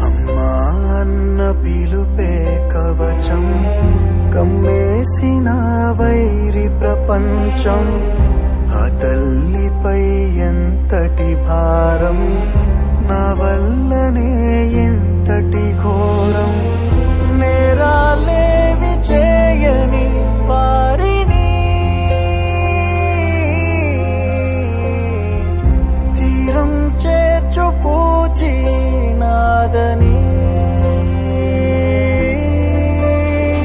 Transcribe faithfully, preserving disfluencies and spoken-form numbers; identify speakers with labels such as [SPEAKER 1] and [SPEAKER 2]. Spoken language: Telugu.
[SPEAKER 1] అమ్మా అన్న పిలుపే కవచం, కమ్మేసిన వైరి ప్రపంచం. ఆ తల్లిపై ఎంతటి భారం, నా వల్లనే ఎంతటి ఘోరం.